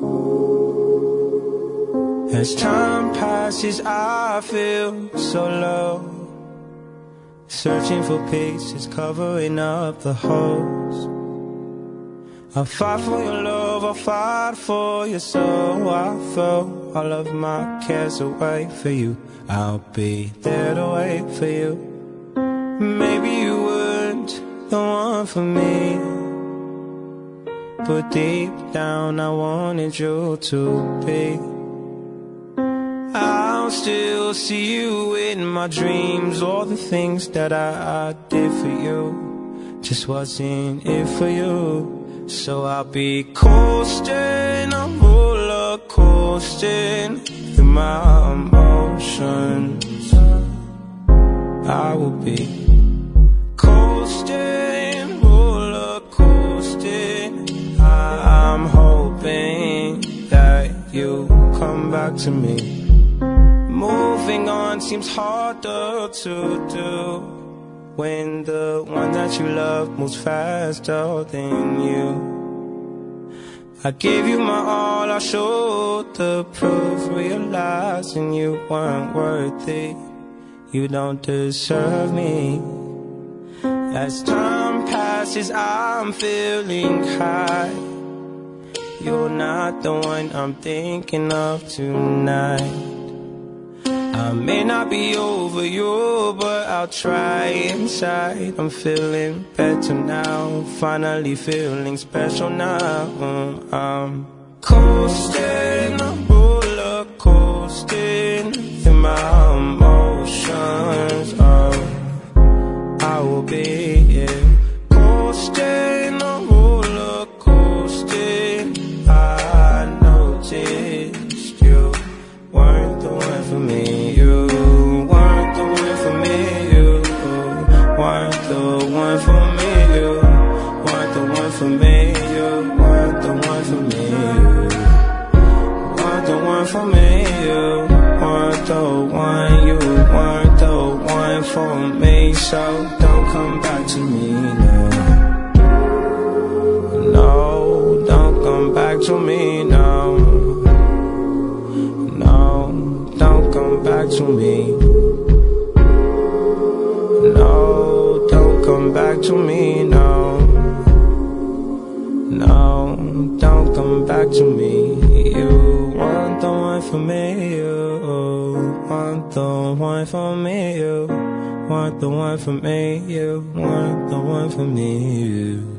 As time passes, I feel so low, searching for pieces, covering up the holes. I'll fight for your love, I'll fight for your soul. I'll throw all of my cares away for you. I'll be there to wait for you. Maybe you weren't the one for me, but deep down I wanted you to be. I'll still see you in my dreams. All the things that I did for you just wasn't it for you. So I'll be coasting, I'm roller coasting through my emotions. I will be coasting, roller coasting. I'm hoping that you come back to me. Moving on seems harder to do when the one that you love moves faster than you. I gave you my all, I showed the proof, realizing you weren't worthy. You don't deserve me. As time passes, I'm feeling high. You're not the one I'm thinking of tonight. I may not be over you, but I'll try inside. I'm feeling better now, finally feeling special now. I'm coasting, I'm roller coasting through my emotions. Oh, I will be here, coasting, I'm roller coasting. I noticed you weren't the one for me. For me, you weren't the one for me. Weren't the one for me. You weren't the one. You weren't the one for me. So don't come back to me now. No, don't come back to me now. No, don't come back to me. No, don't come back to me now. No, don't come back to me. You weren't the one for me. You weren't the one for me. You weren't the one for me. You weren't the one for me.